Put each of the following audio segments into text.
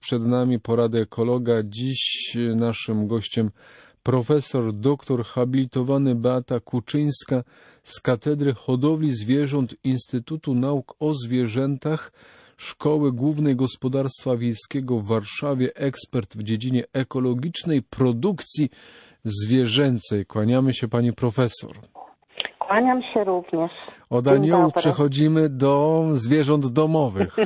przed nami porady ekologa. Dziś naszym gościem profesor doktor habilitowany Beata Kuczyńska z Katedry Hodowli Zwierząt Instytutu Nauk o Zwierzętach Szkoły Głównej Gospodarstwa Wiejskiego w Warszawie, ekspert w dziedzinie ekologicznej produkcji zwierzęcej. Kłaniamy się, pani profesor. Kłaniam się również. Od aniołów przechodzimy do zwierząt domowych.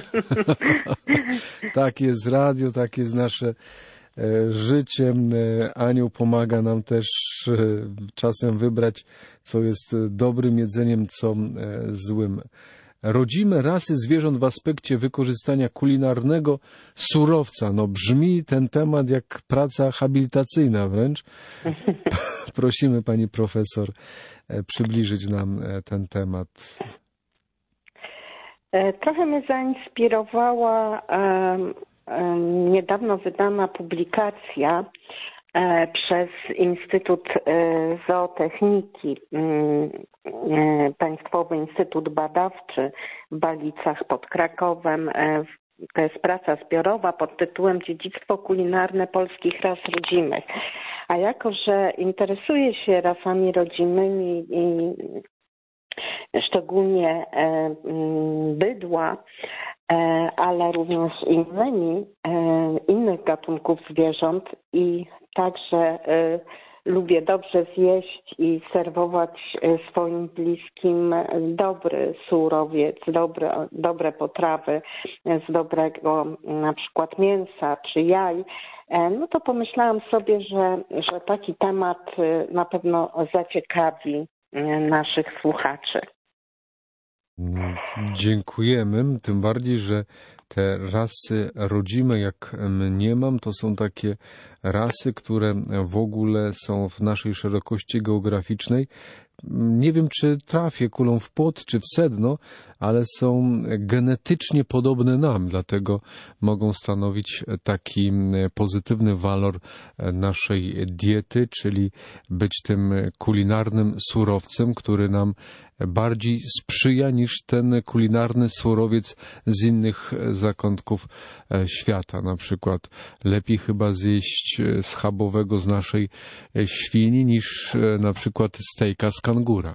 Tak jest radio, tak jest nasze życie. Anioł pomaga nam też czasem wybrać, co jest dobrym jedzeniem, co złym. Rodzime rasy zwierząt w aspekcie wykorzystania kulinarnego surowca. No brzmi ten temat jak praca habilitacyjna wręcz. Prosimy pani profesor przybliżyć nam ten temat. Trochę mnie zainspirowała niedawno wydana publikacja przez Instytut Zootechniki, Państwowy Instytut Badawczy w Balicach pod Krakowem. To jest praca zbiorowa pod tytułem Dziedzictwo kulinarne polskich ras rodzimych. A jako że interesuję się rasami rodzimymi i szczególnie bydła, ale również innych gatunków zwierząt i także lubię dobrze zjeść i serwować swoim bliskim dobry surowiec, dobre potrawy z dobrego na przykład mięsa czy jaj, no to pomyślałam sobie, że taki temat na pewno zaciekawi naszych słuchaczy. Dziękujemy, tym bardziej, że te rasy rodzime, jak mniemam, to są takie rasy, które w ogóle są w naszej szerokości geograficznej. Nie wiem, czy trafię kulą w płot, czy w sedno, ale są genetycznie podobne nam, dlatego mogą stanowić taki pozytywny walor naszej diety, czyli być tym kulinarnym surowcem, który nam bardziej sprzyja niż ten kulinarny surowiec z innych zakątków świata. Na przykład lepiej chyba zjeść schabowego z naszej świni niż na przykład stejka z kangura.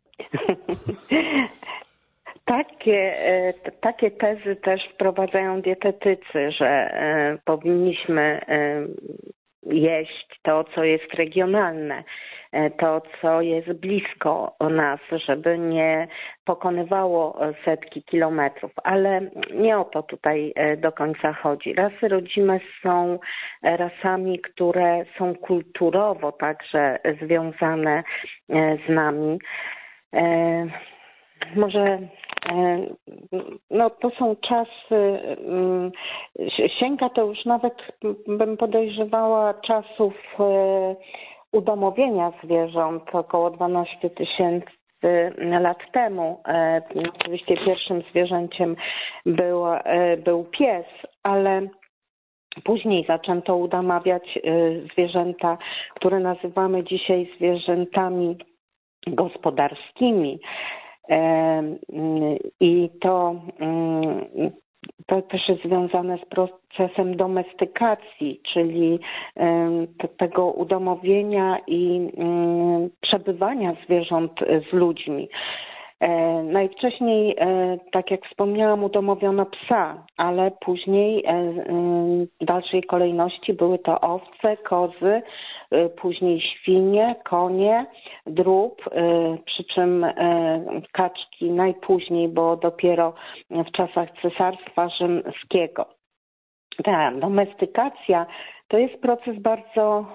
Takie tezy też wprowadzają dietetycy, że powinniśmy jeść to, co jest regionalne, to, co jest blisko nas, żeby nie pokonywało setki kilometrów. Ale nie o to tutaj do końca chodzi. Rasy rodzime są rasami, które są kulturowo także związane z nami. Może no to są czasy, sięga to już nawet, bym podejrzewała, czasów udomowienia zwierząt około 12 000 lat temu. Oczywiście pierwszym zwierzęciem był pies, ale później zaczęto udomawiać zwierzęta, które nazywamy dzisiaj zwierzętami gospodarskimi. I to też jest związane z procesem domestykacji, czyli tego udomowienia i przebywania zwierząt z ludźmi. Najwcześniej, tak jak wspomniałam, udomowiono psa, ale później w dalszej kolejności były to owce, kozy, później świnie, konie, drób, przy czym kaczki najpóźniej, bo dopiero w czasach Cesarstwa Rzymskiego. Ta domestykacja to jest proces bardzo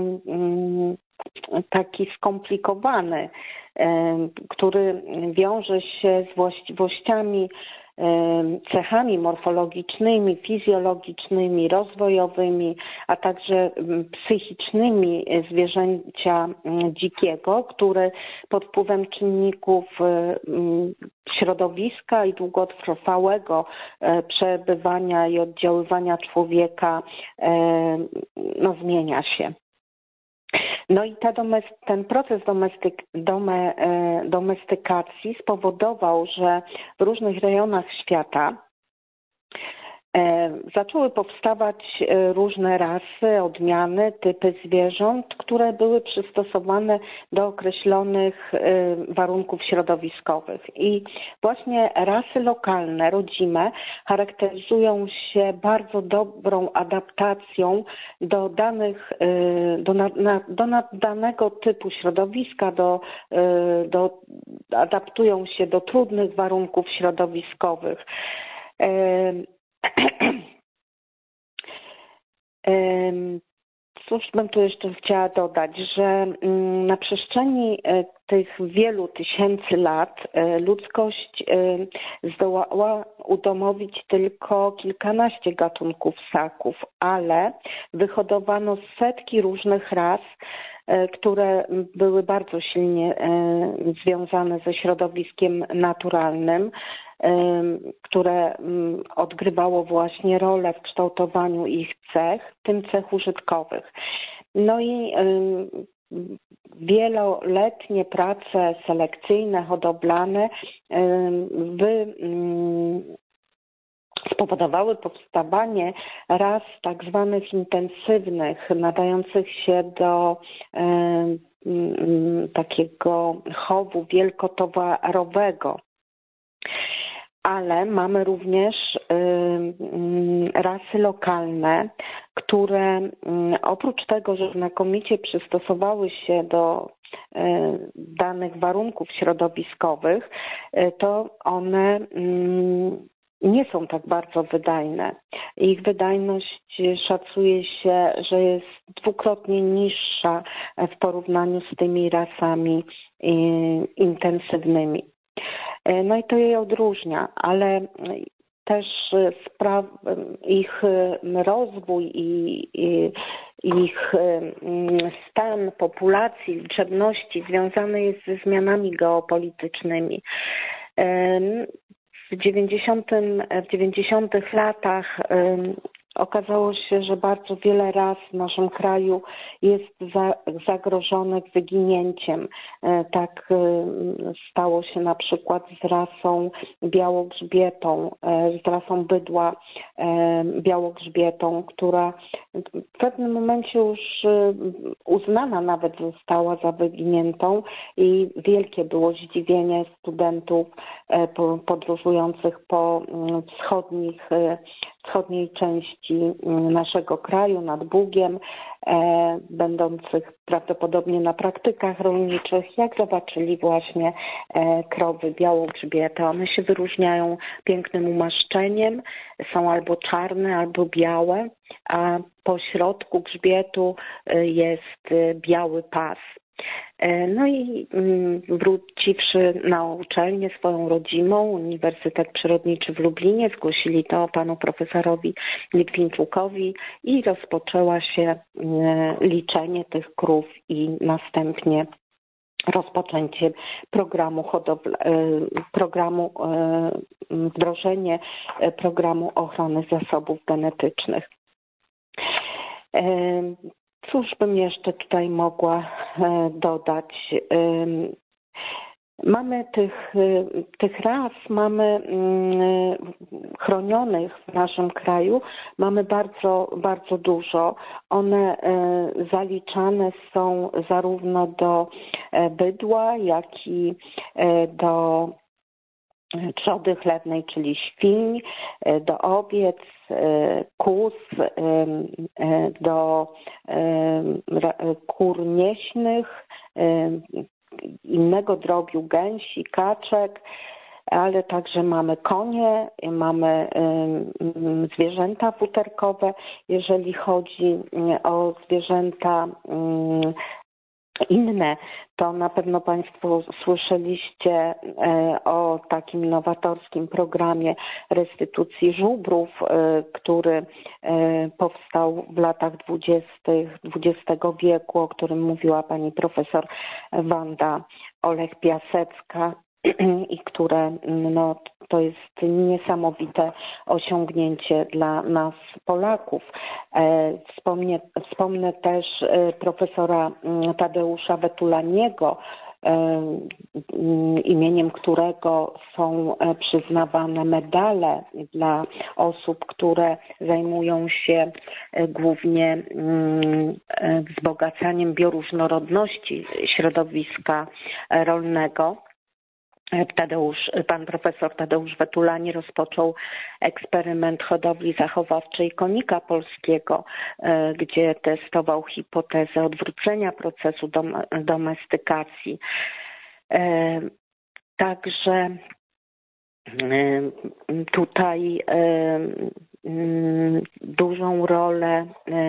taki skomplikowany, który wiąże się z właściwościami, cechami morfologicznymi, fizjologicznymi, rozwojowymi, a także psychicznymi zwierzęcia dzikiego, który pod wpływem czynników środowiska i długotrwałego przebywania i oddziaływania człowieka zmienia się. No i ten proces domestykacji spowodował, że w różnych rejonach świata Zaczęły powstawać różne rasy, odmiany, typy zwierząt, które były przystosowane do określonych warunków środowiskowych. I właśnie rasy lokalne, rodzime, charakteryzują się bardzo dobrą adaptacją do danego typu środowiska, adaptują się do trudnych warunków środowiskowych. Cóż bym tu jeszcze chciała dodać, że na przestrzeni tych wielu tysięcy lat ludzkość zdołała udomowić tylko kilkanaście gatunków ssaków, ale wyhodowano setki różnych ras, które były bardzo silnie związane ze środowiskiem naturalnym, które odgrywało właśnie rolę w kształtowaniu ich cech, w tym cech użytkowych. No i wieloletnie prace selekcyjne, hodowlane spowodowały powstawanie ras tak zwanych intensywnych, nadających się do takiego chowu wielkotowarowego. Ale mamy również rasy lokalne, które oprócz tego, że znakomicie przystosowały się do danych warunków środowiskowych, to one nie są tak bardzo wydajne. Ich wydajność szacuje się, że jest dwukrotnie niższa w porównaniu z tymi rasami intensywnymi. No i to je odróżnia, ale też ich rozwój i ich stan populacji, liczebności związany jest ze zmianami geopolitycznymi. W 90. latach okazało się, że bardzo wiele ras w naszym kraju jest zagrożonych wyginięciem. Tak stało się na przykład z rasą białogrzbietą, z rasą bydła białogrzbietą, która w pewnym momencie już uznana nawet została za wyginiętą i wielkie było zdziwienie studentów podróżujących po wschodniej części naszego kraju, nad Bugiem, będących prawdopodobnie na praktykach rolniczych, jak zobaczyli właśnie krowy białogrzbiete. One się wyróżniają pięknym umaszczeniem, są albo czarne, albo białe, a po środku grzbietu jest biały pas. No i wróciwszy na uczelnię swoją rodzimą, Uniwersytet Przyrodniczy w Lublinie, zgłosili to panu profesorowi Litwinczukowi i rozpoczęła się liczenie tych krów i następnie rozpoczęcie wdrożenie programu ochrony zasobów genetycznych. Cóż bym jeszcze tutaj mogła dodać? Mamy tych ras, mamy chronionych w naszym kraju, mamy bardzo, bardzo dużo. One zaliczane są zarówno do bydła, jak i do trzody chlewnej, czyli świń, do owiec, kóz, do kur nieśnych, innego drobiu gęsi, kaczek, ale także mamy konie, mamy zwierzęta futerkowe. Jeżeli chodzi o zwierzęta inne, to na pewno Państwo słyszeliście o takim nowatorskim programie restytucji żubrów, który powstał w latach 20. XX wieku, o którym mówiła pani profesor Wanda Olech-Piasecka i które to jest niesamowite osiągnięcie dla nas Polaków. Wspomnę też profesora Tadeusza Wetulaniego, imieniem którego są przyznawane medale dla osób, które zajmują się głównie wzbogacaniem bioróżnorodności środowiska rolnego. Pan profesor Tadeusz Wetulani rozpoczął eksperyment hodowli zachowawczej konika polskiego, gdzie testował hipotezę odwrócenia procesu domestykacji. Także tutaj dużą rolę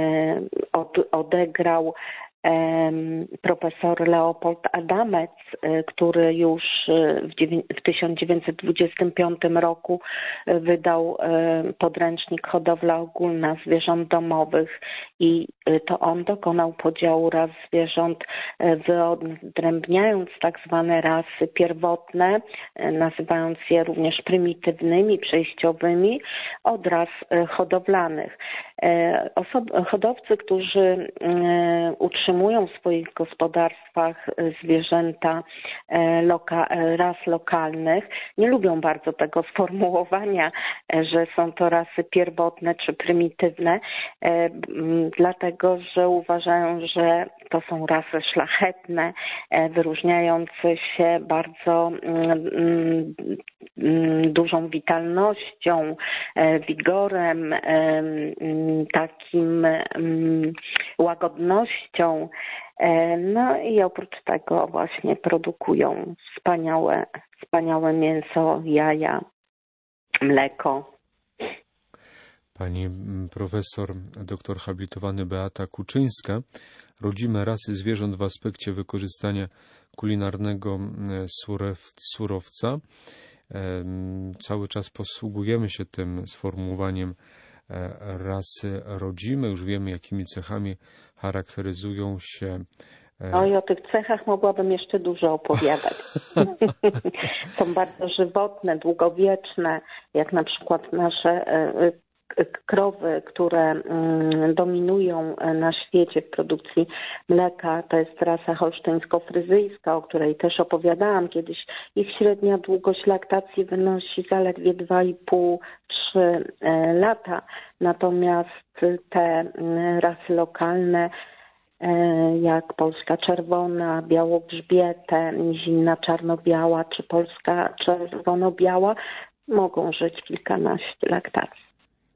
odegrał profesor Leopold Adamec, który już w 1925 roku wydał podręcznik Hodowla ogólna zwierząt domowych i to on dokonał podziału ras zwierząt, wyodrębniając tak zwane rasy pierwotne, nazywając je również prymitywnymi, przejściowymi od ras hodowlanych. Hodowcy, którzy utrzymują w swoich gospodarstwach zwierzęta ras lokalnych, nie lubią bardzo tego sformułowania, że są to rasy pierwotne czy prymitywne, dlatego że uważają, że to są rasy szlachetne, wyróżniające się bardzo dużą witalnością, wigorem, takim łagodnością. No i oprócz tego właśnie produkują wspaniałe mięso, jaja, mleko. Pani profesor doktor habilitowany Beata Kuczyńska, rodzime rasy zwierząt w aspekcie wykorzystania kulinarnego surowca. Cały czas posługujemy się tym sformułowaniem rasy rodzime. Już wiemy, jakimi cechami charakteryzują się. Oj, o tych cechach mogłabym jeszcze dużo opowiadać. Są bardzo żywotne, długowieczne, jak na przykład nasze krowy, które dominują na świecie w produkcji mleka. To jest rasa holsztyńsko-fryzyjska, o której też opowiadałam kiedyś. Ich średnia długość laktacji wynosi zaledwie 2,5–3 lata. Natomiast te rasy lokalne, jak polska czerwona, białogrzbiete, nizinna czarno-biała czy polska czerwono-biała, mogą żyć kilkanaście laktacji.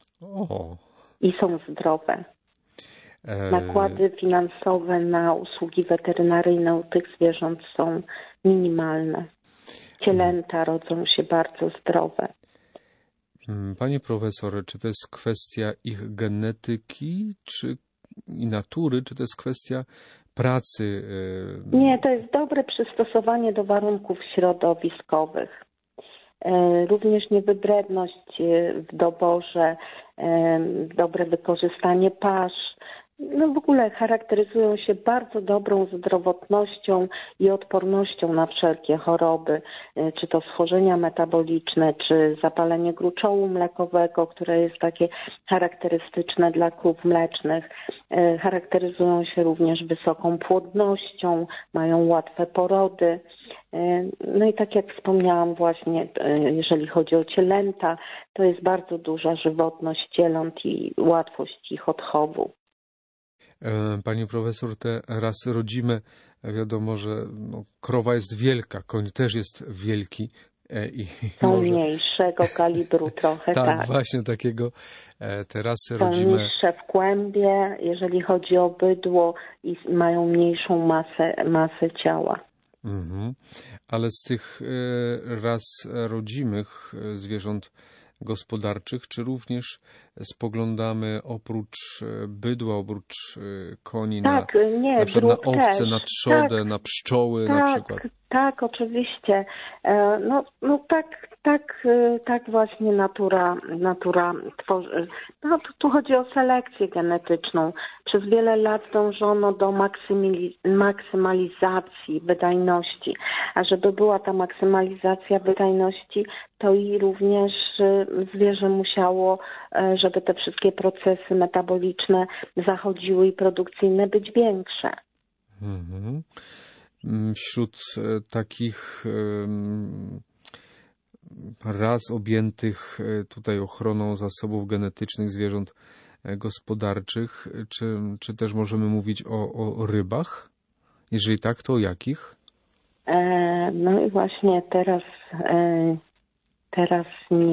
I są zdrowe. Nakłady finansowe na usługi weterynaryjne u tych zwierząt są minimalne. Cielęta rodzą się bardzo zdrowe. Pani profesor, czy to jest kwestia ich genetyki i natury, czy to jest kwestia pracy? Nie, to jest dobre przystosowanie do warunków środowiskowych. Również niewybredność w doborze, dobre wykorzystanie pasz. No w ogóle charakteryzują się bardzo dobrą zdrowotnością i odpornością na wszelkie choroby, czy to schorzenia metaboliczne, czy zapalenie gruczołu mlekowego, które jest takie charakterystyczne dla krów mlecznych. Charakteryzują się również wysoką płodnością, mają łatwe porody. No i tak jak wspomniałam właśnie, jeżeli chodzi o cielęta, to jest bardzo duża żywotność cieląt i łatwość ich odchowu. Pani profesor, te rasy rodzime, wiadomo, że krowa jest wielka, koń też jest wielki. Są mniejszego kalibru trochę, tak. Właśnie takiego te rasy są rodzime. Są niższe w kłębie, jeżeli chodzi o bydło i mają mniejszą masę ciała. Ale z tych ras rodzimych zwierząt gospodarczych, czy również spoglądamy oprócz bydła, oprócz koni na przykład na owce, też. na trzodę, na pszczoły na przykład? Tak, oczywiście. Tak właśnie natura tworzy. No, tu chodzi o selekcję genetyczną. Przez wiele lat dążono do maksymalizacji wydajności. A żeby była ta maksymalizacja wydajności, to i również zwierzę musiało, żeby te wszystkie procesy metaboliczne zachodziły i produkcyjne być większe. wśród takich ras objętych tutaj ochroną zasobów genetycznych zwierząt gospodarczych, czy też możemy mówić o rybach? Jeżeli tak, to o jakich? No i właśnie teraz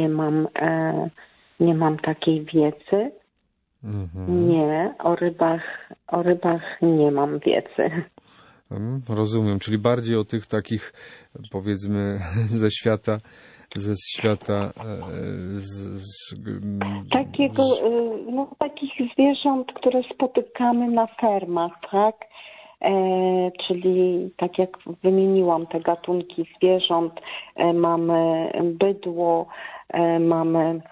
nie mam takiej wiedzy. Nie, o rybach nie mam wiedzy. Rozumiem, czyli bardziej o tych takich, powiedzmy, ze świata takich zwierząt, które spotykamy na fermach, tak? Czyli tak jak wymieniłam te gatunki zwierząt, mamy bydło, mamy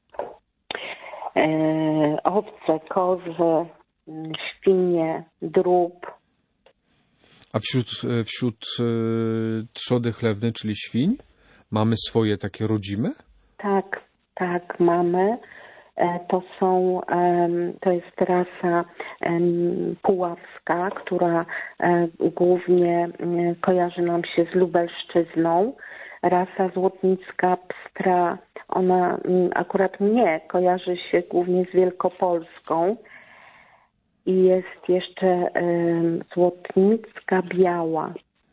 owce, kozy, świnie, drób. A wśród trzody chlewnej, czyli świń, mamy swoje takie rodzime? Tak, mamy. To jest rasa puławska, która głównie kojarzy nam się z Lubelszczyzną. Rasa złotnicka pstra, ona akurat mnie kojarzy się głównie z Wielkopolską. I jest jeszcze złotnicka biała.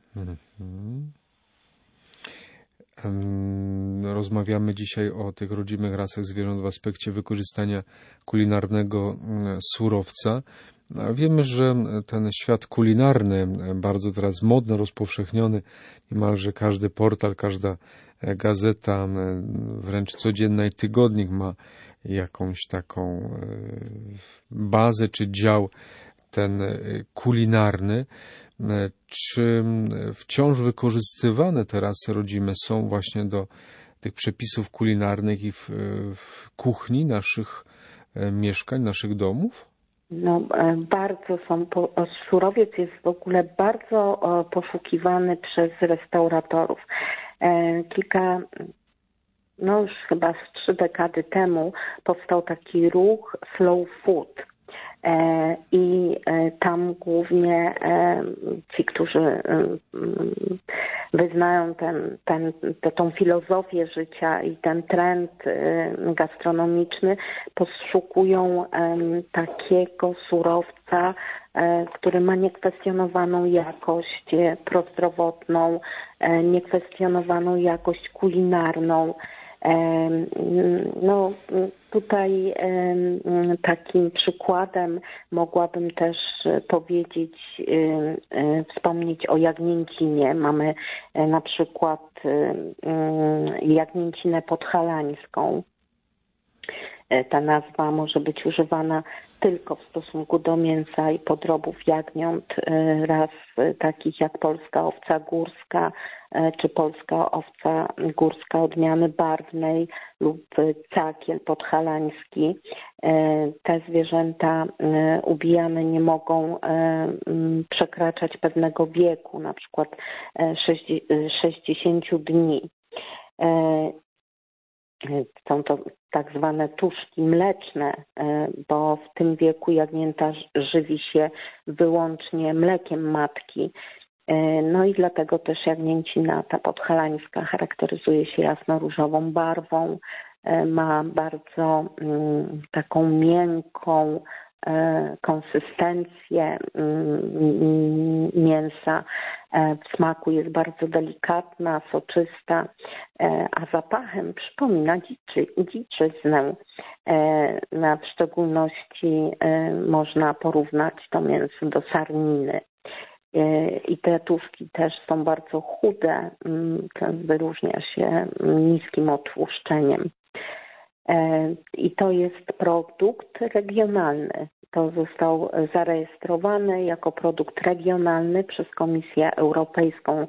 Rozmawiamy dzisiaj o tych rodzimych rasach zwierząt w aspekcie wykorzystania kulinarnego surowca. Wiemy, że ten świat kulinarny, bardzo teraz modny, rozpowszechniony, niemalże każdy portal, każda gazeta, wręcz codzienna i tygodnik ma jakąś taką bazę czy dział ten kulinarny. Czy wciąż wykorzystywane te rasy rodzime są właśnie do tych przepisów kulinarnych i w kuchni naszych mieszkań, naszych domów? No, bardzo są. Surowiec jest w ogóle bardzo poszukiwany przez restauratorów. Już chyba z 3 dekady temu powstał taki ruch slow food. I tam głównie ci, którzy wyznają tą filozofię życia i ten trend gastronomiczny, poszukują takiego surowca, który ma niekwestionowaną jakość prozdrowotną, niekwestionowaną jakość kulinarną. No, tutaj takim przykładem mogłabym też wspomnieć o jagnięcinie. Mamy na przykład jagnięcinę podhalańską. Ta nazwa może być używana tylko w stosunku do mięsa i podrobów jagniąt, ras takich jak polska owca górska, czy polska owca górska odmiany barwnej lub cakiel podhalański. Te zwierzęta ubijane nie mogą przekraczać pewnego wieku, na przykład 60 dni. Są to tak zwane tuszki mleczne, bo w tym wieku jagnięta żywi się wyłącznie mlekiem matki. No i dlatego też jagnięcina ta podhalańska charakteryzuje się jasno-różową barwą, ma bardzo taką miękką konsystencję mięsa. W smaku jest bardzo delikatna, soczysta, a zapachem przypomina dziczyznę. W szczególności można porównać to mięso do sarniny. I te tuszki też są bardzo chude, wyróżnia się niskim odtłuszczeniem. I to jest produkt regionalny. To został zarejestrowany jako produkt regionalny przez Komisję Europejską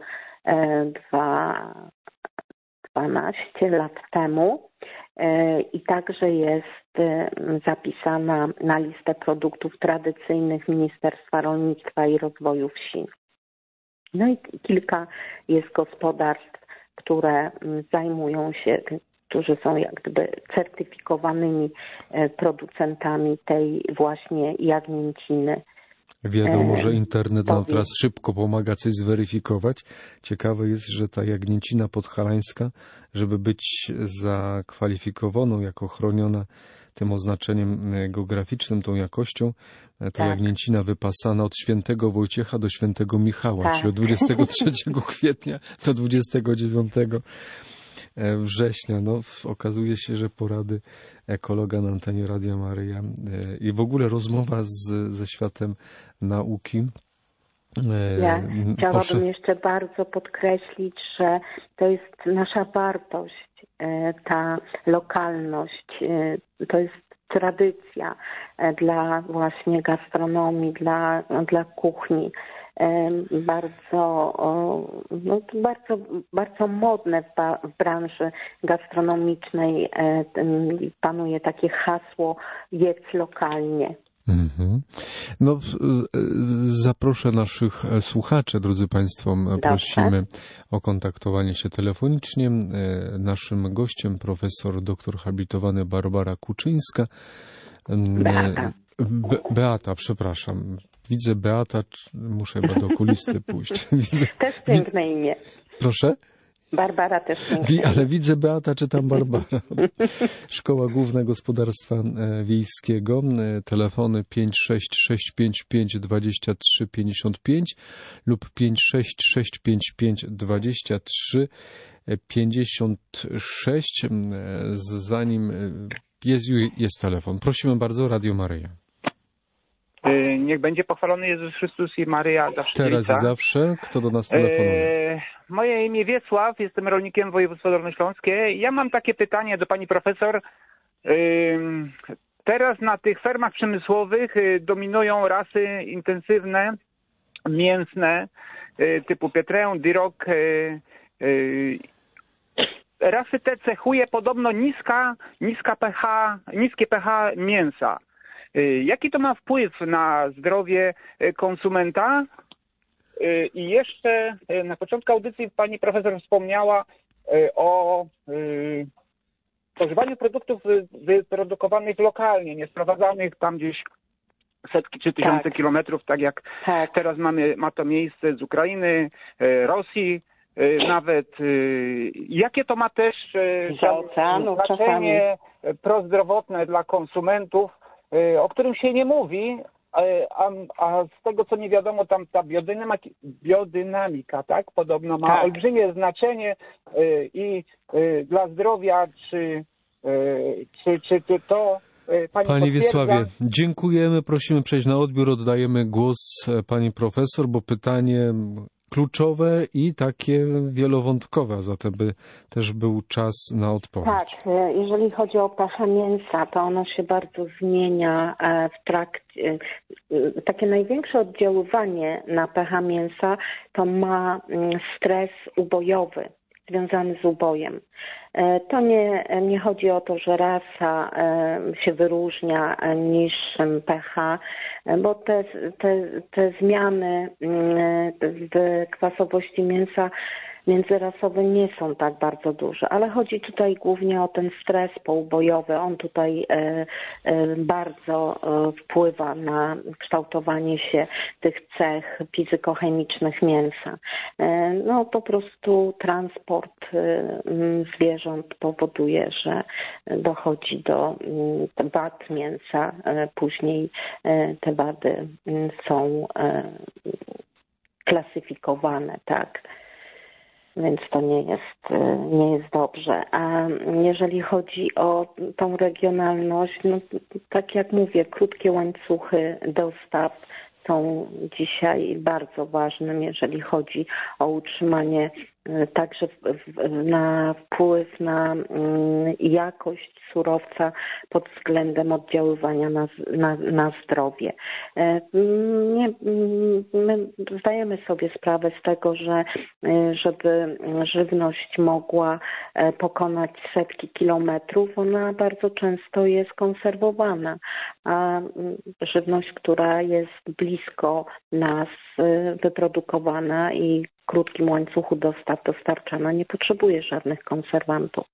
12 lat temu i także jest zapisana na listę produktów tradycyjnych Ministerstwa Rolnictwa i Rozwoju Wsi. No i kilka jest gospodarstw, które zajmują się, którzy są jak gdyby certyfikowanymi producentami tej właśnie jagnięciny. Wiadomo, że internet nam teraz szybko pomaga coś zweryfikować. Ciekawe jest, że ta Jagnięcina Podhalańska, żeby być zakwalifikowaną jako chroniona tym oznaczeniem geograficznym, tą jakością, to Jagnięcina wypasana od Świętego Wojciecha do Świętego Michała, czyli od 23 kwietnia do 29 września. No, okazuje się, że porady ekologa na antenie Radia Maryja i w ogóle rozmowa ze światem nauki. Ja chciałabym jeszcze bardzo podkreślić, że to jest nasza wartość, ta lokalność, to jest tradycja dla właśnie gastronomii, dla kuchni. Bardzo modne w branży gastronomicznej panuje takie hasło jedz lokalnie. No, zaproszę naszych słuchaczy, drodzy Państwo, prosimy o kontaktowanie się telefonicznie. Naszym gościem profesor doktor habilitowany Barbara Kuczyńska. Beata, przepraszam. Widzę Beata, muszę chyba do okulisty pójść. Też piękne imię. Proszę? Barbara też piękne. Ale widzę Beata, czytam Barbara. Szkoła Główna Gospodarstwa Wiejskiego. Telefony 56655 2355 lub 56655 2356. Zanim jest telefon. Prosimy bardzo, Radio Maryja. Niech będzie pochwalony Jezus Chrystus i Maryja zawsze. Teraz i zawsze. Kto do nas telefonuje? Moje imię Wiesław, jestem rolnikiem województwa dolnośląskie. Ja mam takie pytanie do pani profesor. Teraz na tych fermach przemysłowych dominują rasy intensywne, mięsne, typu Pietrę, Duroc. Rasy te cechuje podobno niskie pH mięsa. Jaki to ma wpływ na zdrowie konsumenta? I jeszcze na początku audycji pani profesor wspomniała o spożywaniu produktów wyprodukowanych lokalnie, nie sprowadzanych tam gdzieś setki czy tysiące kilometrów, tak jak teraz ma to miejsce z Ukrainy, Rosji nawet. Jakie to ma też znaczenie prozdrowotne dla konsumentów, o którym się nie mówi, a z tego co mi wiadomo, tam ta biodynamika, tak, podobno ma olbrzymie znaczenie i dla zdrowia, czy to Panie Wiesławie, dziękujemy, prosimy przejść na odbiór, oddajemy głos pani profesor, bo pytanie kluczowe i takie wielowątkowe, zatem by też był czas na odpowiedź. Tak, jeżeli chodzi o pH mięsa, to ono się bardzo zmienia w trakcie. Takie największe oddziaływanie na pH mięsa to ma stres ubojowy, związany z ubojem. To nie chodzi o to, że rasa się wyróżnia niższym pH, bo te zmiany w kwasowości mięsa międzyrasowe nie są tak bardzo duże, ale chodzi tutaj głównie o ten stres poubojowy. On tutaj bardzo wpływa na kształtowanie się tych cech fizykochemicznych mięsa. No po prostu transport zwierząt powoduje, że dochodzi do wad mięsa. Później te wady są klasyfikowane, tak. Więc to nie jest dobrze. A jeżeli chodzi o tą regionalność, no tak jak mówię, krótkie łańcuchy dostaw są dzisiaj bardzo ważnym, jeżeli chodzi o utrzymanie, także na wpływ na jakość surowca pod względem oddziaływania na zdrowie. My zdajemy sobie sprawę z tego, że żeby żywność mogła pokonać setki kilometrów, ona bardzo często jest konserwowana, a żywność, która jest blisko nas wyprodukowana i w krótkim łańcuchu dostaw dostarczana, nie potrzebuje żadnych konserwantów.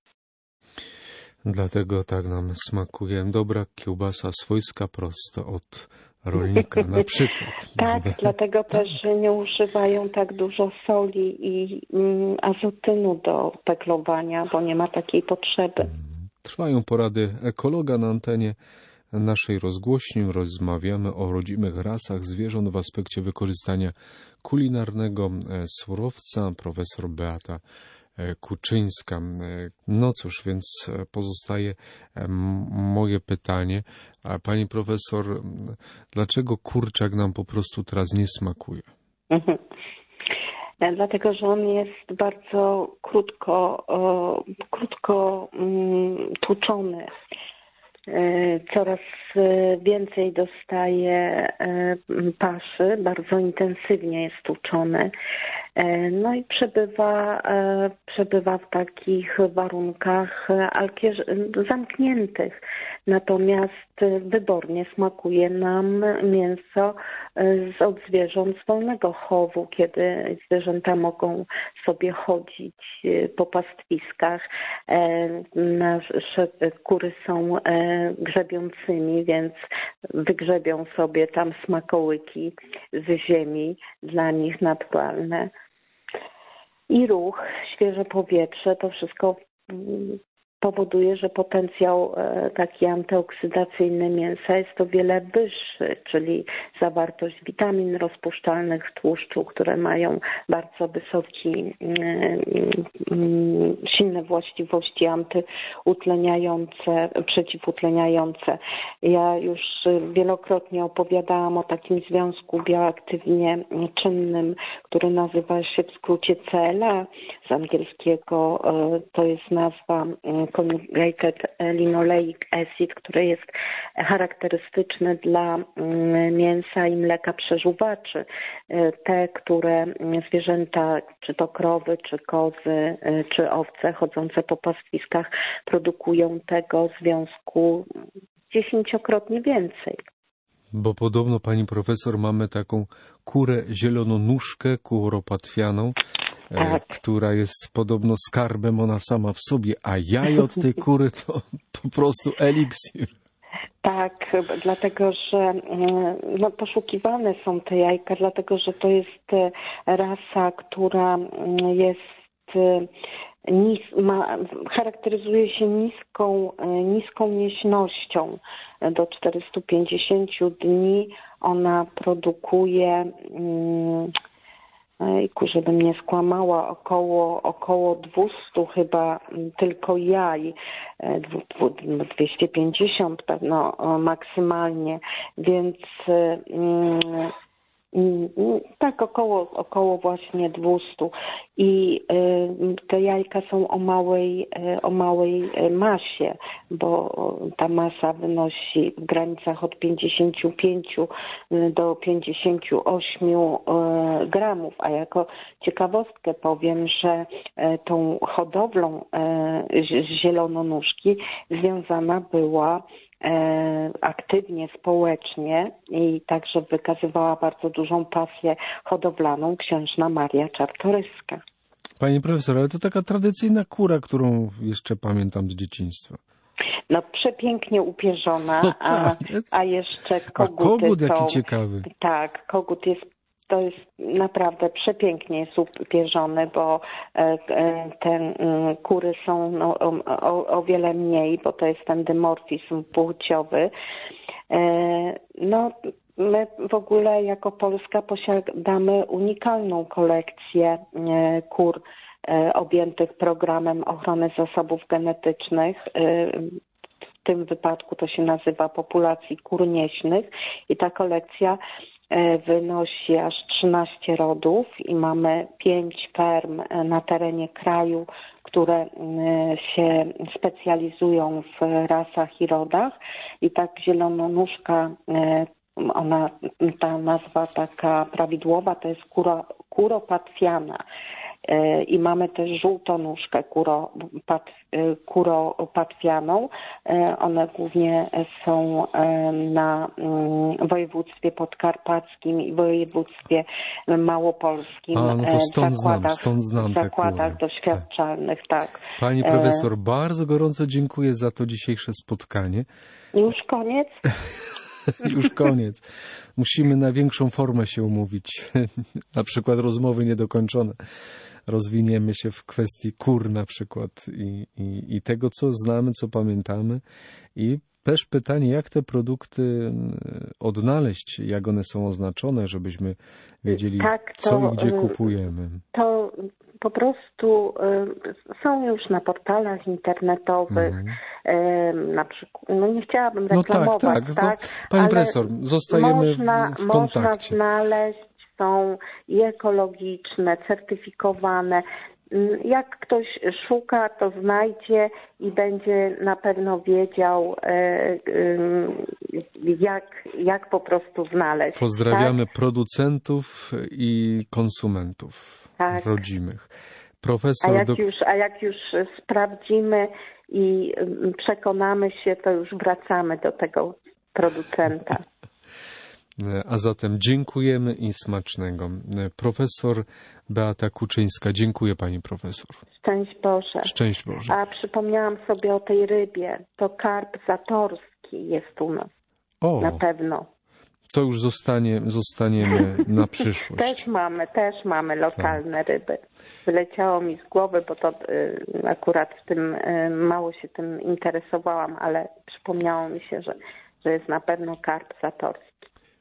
Dlatego tak nam smakuje dobra kiełbasa swojska prosto od rolnika na przykład. Tak, dlatego też nie używają tak dużo soli i azotynu do peklowania, bo nie ma takiej potrzeby. Trwają porady ekologa na antenie naszej rozgłośni. Rozmawiamy o rodzimych rasach zwierząt w aspekcie wykorzystania kulinarnego surowca. Profesor Beata Kuczyńska. No cóż, więc pozostaje moje pytanie. A pani profesor, dlaczego kurczak nam po prostu teraz nie smakuje? Dlatego, że on jest bardzo krótko tłuczony. Coraz więcej dostaje paszy, bardzo intensywnie jest tłuczony. No i przebywa w takich warunkach zamkniętych. Natomiast wybornie smakuje nam mięso od zwierząt z wolnego chowu, kiedy zwierzęta mogą sobie chodzić po pastwiskach. Nasze kury są grzebiącymi, więc wygrzebią sobie tam smakołyki z ziemi, dla nich naturalne. I ruch, świeże powietrze, to wszystko powoduje, że potencjał taki antyoksydacyjny mięsa jest o wiele wyższy, czyli zawartość witamin rozpuszczalnych w tłuszczu, które mają bardzo wysokie, silne właściwości antyutleniające, przeciwutleniające. Ja już wielokrotnie opowiadałam o takim związku bioaktywnie czynnym, który nazywa się w skrócie CLA. Z angielskiego to jest nazwa conjugated linoleic acid, który jest charakterystyczny dla mięsa i mleka przeżuwaczy. Te, które zwierzęta, czy to krowy, czy kozy, czy owce chodzące po pastwiskach produkują tego związku 10-krotnie więcej. Bo podobno, pani profesor, mamy taką kurę zielononóżkę, kuropatwianą, tak, która jest podobno skarbem ona sama w sobie, a jaj od tej kury to po prostu eliksir. Tak, dlatego że poszukiwane są te jajka, dlatego że to jest rasa, która jest charakteryzuje się niską nieśnością. Do 450 dni ona produkuje, żebym nie skłamała, około 200 chyba tylko jaj, 250 pewno maksymalnie, więc tak około właśnie 200 i te jajka są o małej masie, bo ta masa wynosi w granicach od 55 do 58 gramów, a jako ciekawostkę powiem, że tą hodowlą zielononóżki związana była aktywnie społecznie i także wykazywała bardzo dużą pasję hodowlaną księżna Maria Czartoryska. Pani profesor, ale to taka tradycyjna kura, którą jeszcze pamiętam z dzieciństwa. No przepięknie upierzona, a jeszcze koguty. A kogut jaki ciekawy. Tak, kogut to jest naprawdę przepięknie jest upierzony, bo te kury są o wiele mniej, bo to jest ten dymorfizm płciowy. My w ogóle jako Polska posiadamy unikalną kolekcję kur objętych programem ochrony zasobów genetycznych. W tym wypadku to się nazywa populacji kur nieśnych i ta kolekcja wynosi aż 13 rodów i mamy 5 ferm na terenie kraju, które się specjalizują w rasach i rodach. I tak zielononóżka, ta nazwa taka prawidłowa to jest kuropatwiana. I mamy też żółtonóżkę kuropatwianą. One głównie są na województwie podkarpackim i województwie małopolskim. To stąd znam w zakładach doświadczalnych, tak. Pani profesor, bardzo gorąco dziękuję za to dzisiejsze spotkanie. Już koniec? Już koniec. Musimy na większą formę się umówić. Na przykład rozmowy niedokończone. Rozwiniemy się w kwestii kur na przykład i tego, co znamy, co pamiętamy. I też pytanie, jak te produkty odnaleźć, jak one są oznaczone, żebyśmy wiedzieli, tak, co i gdzie kupujemy. To po prostu są już na portalach internetowych, na przykład, no nie chciałabym reklamować, tak. Pani profesor, zostajemy w kontakcie. Można znaleźć, są i ekologiczne, certyfikowane. Jak ktoś szuka, to znajdzie i będzie na pewno wiedział, jak po prostu znaleźć. Pozdrawiamy producentów i konsumentów rodzimych. Profesor A jak już sprawdzimy i przekonamy się, to już wracamy do tego producenta. A zatem dziękujemy i smacznego. Profesor Beata Kuczyńska. Dziękuję pani profesor. Szczęść Boże. Szczęść Boże. A przypomniałam sobie o tej rybie. To karp zatorski jest u nas. O, na pewno. To już zostaniemy na przyszłość. Też mamy lokalne ryby. Wyleciało mi z głowy, bo to akurat w tym mało się tym interesowałam, ale przypomniało mi się, że jest na pewno karp zatorski.